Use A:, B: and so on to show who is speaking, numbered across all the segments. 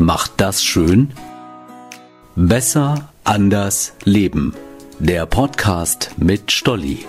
A: Macht das schön? Besser, anders, leben. Der Podcast mit Stolli.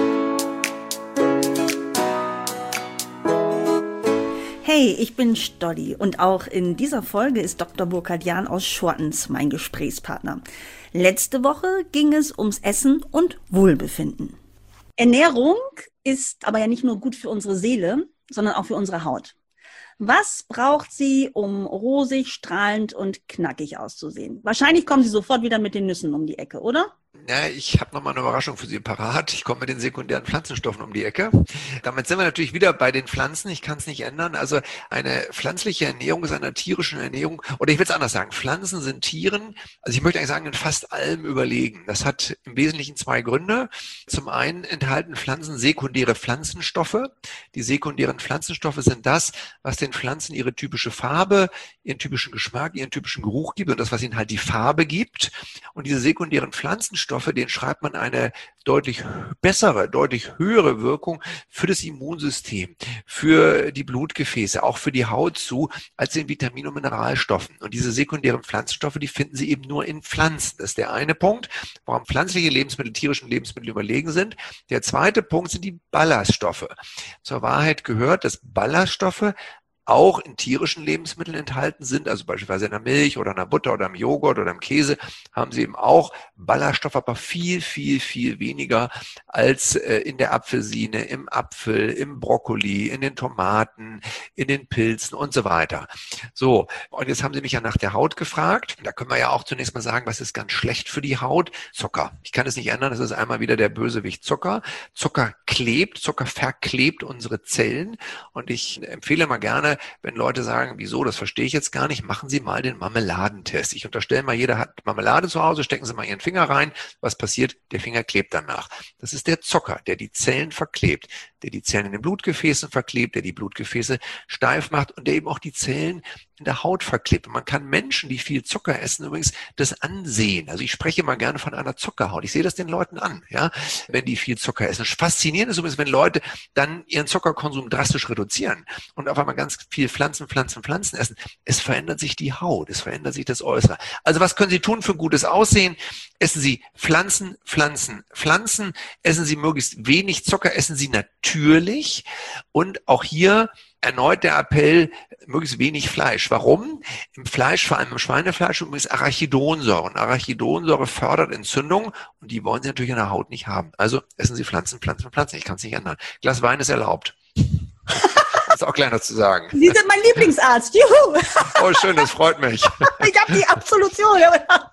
B: Hey, ich bin Stolli und auch in dieser Folge ist Dr. Burkhard Jahn aus Schortens mein Gesprächspartner. Letzte Woche ging es ums Essen und Wohlbefinden. Ernährung ist aber ja nicht nur gut für unsere Seele, sondern auch für unsere Haut. Was braucht sie, um rosig, strahlend und knackig auszusehen? Wahrscheinlich kommen Sie sofort wieder mit den Nüssen um die Ecke, oder?
C: Ja, ich habe nochmal eine Überraschung für Sie parat. Ich komme mit den sekundären Pflanzenstoffen um die Ecke. Damit sind wir natürlich wieder bei den Pflanzen. Ich kann es nicht ändern. Also eine pflanzliche Ernährung ist einer tierischen Ernährung. Oder ich will es anders sagen. Pflanzen sind Tieren, also ich möchte eigentlich sagen, in fast allem überlegen. Das hat im Wesentlichen zwei Gründe. Zum einen enthalten Pflanzen sekundäre Pflanzenstoffe. Die sekundären Pflanzenstoffe sind das, was den Pflanzen ihre typische Farbe, ihren typischen Geschmack, ihren typischen Geruch gibt und das, was ihnen halt die Farbe gibt. Und diese sekundären Pflanzenstoffe, denen schreibt man eine deutlich bessere, deutlich höhere Wirkung für das Immunsystem, für die Blutgefäße, auch für die Haut zu, als den Vitamin- und Mineralstoffen. Und diese sekundären Pflanzenstoffe, die finden Sie eben nur in Pflanzen. Das ist der eine Punkt, warum pflanzliche Lebensmittel tierischen Lebensmitteln überlegen sind. Der zweite Punkt sind die Ballaststoffe. Zur Wahrheit gehört, dass Ballaststoffe auch in tierischen Lebensmitteln enthalten sind, also beispielsweise in der Milch oder in der Butter oder im Joghurt oder im Käse, haben sie eben auch Ballaststoffe, aber viel, viel, viel weniger als in der Apfelsine, im Apfel, im Brokkoli, in den Tomaten, in den Pilzen und so weiter. So, und jetzt haben Sie mich ja nach der Haut gefragt. Da können wir ja auch zunächst mal sagen, was ist ganz schlecht für die Haut? Zucker. Ich kann es nicht ändern, das ist einmal wieder der Bösewicht Zucker. Zucker verklebt unsere Zellen und ich empfehle mal gerne, wenn Leute sagen, wieso, das verstehe ich jetzt gar nicht, machen Sie mal den Marmeladentest. Ich unterstelle mal, jeder hat Marmelade zu Hause, stecken Sie mal Ihren Finger rein. Was passiert? Der Finger klebt danach. Das ist der Zucker, der die Zellen verklebt, der die Zellen in den Blutgefäßen verklebt, der die Blutgefäße steif macht und der eben auch die Zellen in der Haut verklebt. Und man kann Menschen, die viel Zucker essen, übrigens das ansehen. Also ich spreche mal gerne von einer Zuckerhaut. Ich sehe das den Leuten an, ja, wenn die viel Zucker essen. Faszinierend ist übrigens, wenn Leute dann ihren Zuckerkonsum drastisch reduzieren und auf einmal ganz viel Pflanzen essen. Es verändert sich die Haut, es verändert sich das Äußere. Also was können Sie tun für gutes Aussehen? Essen Sie Pflanzen. Essen Sie möglichst wenig Zucker, essen Sie natürlich. Und auch hier erneut der Appell, möglichst wenig Fleisch. Warum? Im Fleisch, vor allem im Schweinefleisch, übrigens Arachidonsäure. Und Arachidonsäure fördert Entzündung und die wollen Sie natürlich in der Haut nicht haben. Also essen Sie Pflanzen. Ich kann es nicht ändern. Glas Wein ist erlaubt. Das ist auch kleiner zu sagen.
B: Sie sind mein Lieblingsarzt. Juhu!
C: Oh, schön, das freut mich.
B: Ich habe die Absolution.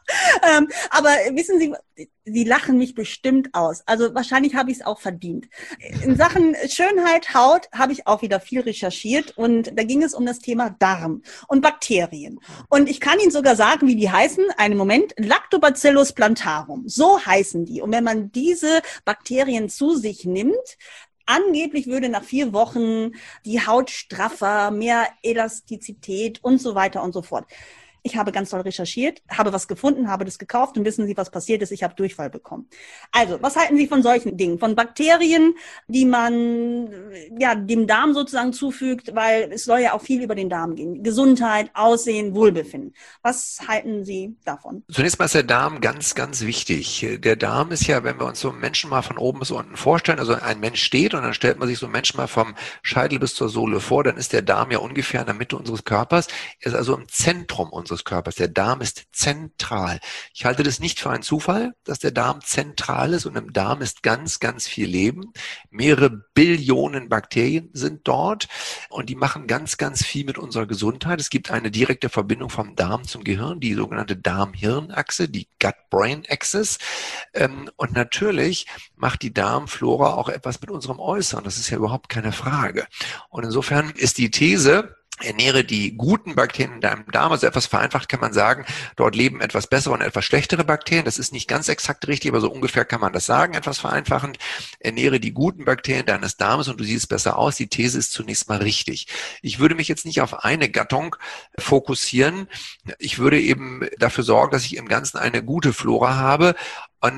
B: Aber wissen Sie, Sie lachen mich bestimmt aus. Also wahrscheinlich habe ich es auch verdient. In Sachen Schönheit, Haut habe ich auch wieder viel recherchiert und da ging es um das Thema Darm und Bakterien. Und ich kann Ihnen sogar sagen, wie die heißen. Einen Moment. Lactobacillus plantarum. So heißen die. Und wenn man diese Bakterien zu sich nimmt, angeblich würde nach 4 Wochen die Haut straffer, mehr Elastizität und so weiter und so fort. Ich habe ganz toll recherchiert, habe was gefunden, habe das gekauft und wissen Sie, was passiert ist? Ich habe Durchfall bekommen. Also, was halten Sie von solchen Dingen? Von Bakterien, die man ja dem Darm sozusagen zufügt, weil es soll ja auch viel über den Darm gehen. Gesundheit, Aussehen, Wohlbefinden. Was halten Sie davon?
C: Zunächst mal ist der Darm ganz, ganz wichtig. Der Darm ist ja, wenn wir uns so einen Menschen mal von oben bis unten vorstellen, also ein Mensch steht und dann stellt man sich so einen Menschen mal vom Scheitel bis zur Sohle vor, dann ist der Darm ja ungefähr in der Mitte unseres Körpers. Er ist also im Zentrum unseres Körpers. Der Darm ist zentral. Ich halte das nicht für einen Zufall, dass der Darm zentral ist und im Darm ist ganz, ganz viel Leben. Mehrere Billionen Bakterien sind dort und die machen ganz, ganz viel mit unserer Gesundheit. Es gibt eine direkte Verbindung vom Darm zum Gehirn, die sogenannte Darm-Hirn-Achse, die Gut-Brain-Axis. Und natürlich macht die Darmflora auch etwas mit unserem Äußeren. Das ist ja überhaupt keine Frage. Und insofern ist die These, ernähre die guten Bakterien in deinem Darm, also etwas vereinfacht kann man sagen, dort leben etwas bessere und etwas schlechtere Bakterien. Das ist nicht ganz exakt richtig, aber so ungefähr kann man das sagen, etwas vereinfachend. Ernähre die guten Bakterien deines Darmes und du siehst besser aus. Die These ist zunächst mal richtig. Ich würde mich jetzt nicht auf eine Gattung fokussieren. Ich würde eben dafür sorgen, dass ich im Ganzen eine gute Flora habe und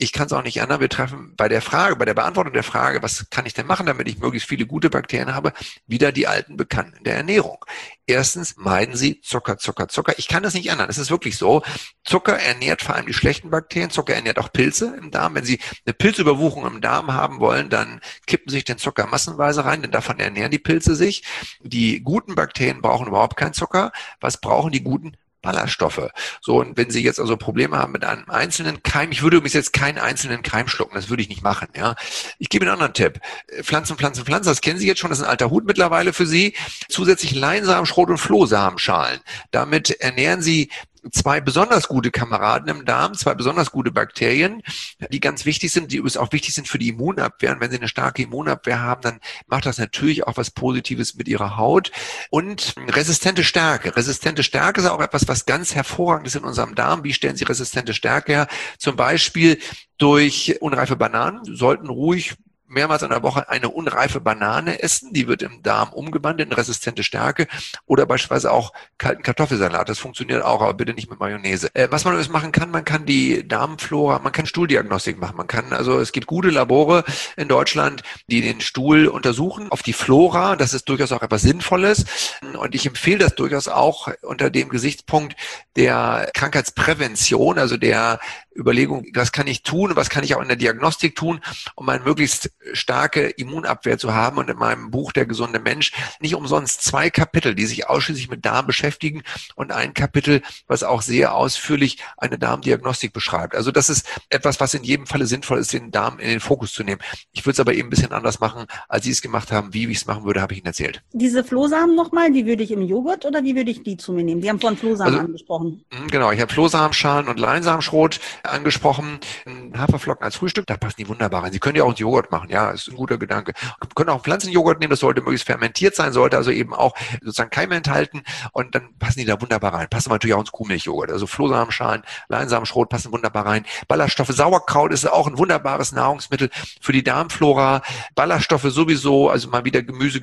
C: Ich kann es auch nicht ändern. Wir treffen bei der Beantwortung der Frage, was kann ich denn machen, damit ich möglichst viele gute Bakterien habe, wieder die alten Bekannten der Ernährung. Erstens, meiden Sie Zucker. Ich kann das nicht ändern. Es ist wirklich so. Zucker ernährt vor allem die schlechten Bakterien. Zucker ernährt auch Pilze im Darm. Wenn Sie eine Pilzüberwucherung im Darm haben wollen, dann kippen Sie sich den Zucker massenweise rein, denn davon ernähren die Pilze sich. Die guten Bakterien brauchen überhaupt keinen Zucker. Was brauchen die guten? Ballaststoffe. So, und wenn Sie jetzt also Probleme haben mit einem einzelnen Keim, ich würde übrigens jetzt keinen einzelnen Keim schlucken, das würde ich nicht machen, ja. Ich gebe Ihnen einen anderen Tipp. Pflanzen, das kennen Sie jetzt schon, das ist ein alter Hut mittlerweile für Sie. Zusätzlich Leinsamen, Schrot- und Flohsamenschalen. Damit ernähren Sie zwei besonders gute Kameraden im Darm, zwei besonders gute Bakterien, die ganz wichtig sind, die übrigens auch wichtig sind für die Immunabwehr. Und wenn Sie eine starke Immunabwehr haben, dann macht das natürlich auch was Positives mit Ihrer Haut. Und resistente Stärke. Resistente Stärke ist auch etwas, was ganz hervorragend ist in unserem Darm. Wie stellen Sie resistente Stärke her? Zum Beispiel durch unreife Bananen. Sie sollten ruhig mehrmals in der Woche eine unreife Banane essen, die wird im Darm umgewandelt in resistente Stärke, oder beispielsweise auch kalten Kartoffelsalat, das funktioniert auch, aber bitte nicht mit Mayonnaise. Was man übrigens machen kann, man kann die Darmflora, man kann Stuhldiagnostik machen, es gibt gute Labore in Deutschland, die den Stuhl untersuchen auf die Flora, das ist durchaus auch etwas Sinnvolles, und ich empfehle das durchaus auch unter dem Gesichtspunkt der Krankheitsprävention, also der Überlegung, was kann ich tun, was kann ich auch in der Diagnostik tun, um eine möglichst starke Immunabwehr zu haben. Und in meinem Buch Der gesunde Mensch nicht umsonst 2 Kapitel, die sich ausschließlich mit Darm beschäftigen, und ein Kapitel, was auch sehr ausführlich eine Darmdiagnostik beschreibt. Also das ist etwas, was in jedem Falle sinnvoll ist, den Darm in den Fokus zu nehmen. Ich würde es aber eben ein bisschen anders machen, als Sie es gemacht haben. Wie ich es machen würde, habe ich Ihnen erzählt.
B: Diese Flohsamen nochmal, die würde ich im Joghurt oder wie würde ich die zu mir nehmen? Sie haben vorhin Flohsamen angesprochen.
C: Genau, ich habe Flohsamenschalen und Leinsamenschrot angesprochen. Haferflocken als Frühstück, da passen die wunderbar rein. Sie können ja auch ins Joghurt machen, ja, ist ein guter Gedanke. Sie können auch Pflanzenjoghurt nehmen, das sollte möglichst fermentiert sein, sollte also eben auch sozusagen Keime enthalten, und dann passen die da wunderbar rein. Passen natürlich auch ins Kuhmilchjoghurt, also Flohsamenschalen, Leinsamenschrot passen wunderbar rein. Ballaststoffe, Sauerkraut ist auch ein wunderbares Nahrungsmittel für die Darmflora. Ballaststoffe sowieso, also mal wieder Gemüse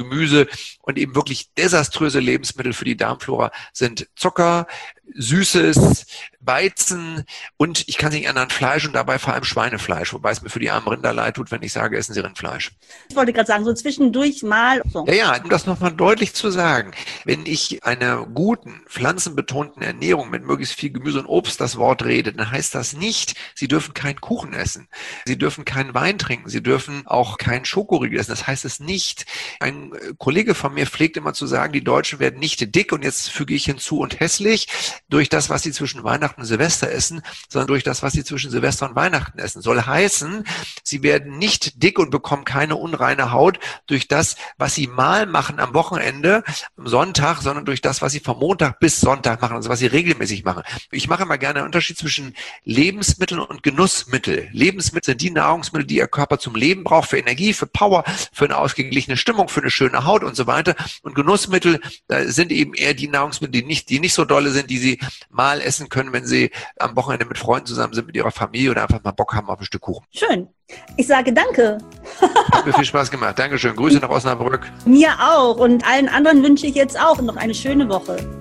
C: und eben wirklich desaströse Lebensmittel für die Darmflora sind Zucker, Süßes, Weizen und ich kann es nicht ändern, Fleisch, und dabei vor allem Schweinefleisch, wobei es mir für die armen Rinder leid tut, wenn ich sage, essen Sie Rindfleisch.
B: Ich wollte gerade sagen, so zwischendurch mal. So.
C: Ja, um das nochmal deutlich zu sagen, wenn ich einer guten, pflanzenbetonten Ernährung mit möglichst viel Gemüse und Obst das Wort rede, dann heißt das nicht, Sie dürfen keinen Kuchen essen, Sie dürfen keinen Wein trinken, Sie dürfen auch keinen Schokoriegel essen, das heißt es nicht. Ein Kollege von mir pflegt immer zu sagen, die Deutschen werden nicht dick, und jetzt füge ich hinzu, und hässlich, durch das, was sie zwischen Weihnachten und Silvester essen, sondern durch das, was sie zwischen Silvester und Weihnachten essen. Soll heißen, sie werden nicht dick und bekommen keine unreine Haut durch das, was sie mal machen am Wochenende, am Sonntag, sondern durch das, was sie von Montag bis Sonntag machen, also was sie regelmäßig machen. Ich mache immer gerne einen Unterschied zwischen Lebensmitteln und Genussmittel. Lebensmittel sind die Nahrungsmittel, die ihr Körper zum Leben braucht, für Energie, für Power, für eine ausgeglichene Stimmung, für eine schöne Haut und so weiter. Und Genussmittel sind eben eher die Nahrungsmittel, die nicht so dolle sind, die Sie mal essen können, wenn Sie am Wochenende mit Freunden zusammen sind, mit Ihrer Familie, oder einfach mal Bock haben auf ein Stück Kuchen.
B: Schön. Ich sage danke.
C: Hat mir viel Spaß gemacht. Dankeschön. Grüße nach Osnabrück.
B: Mir auch. Und allen anderen wünsche ich jetzt auch noch eine schöne Woche.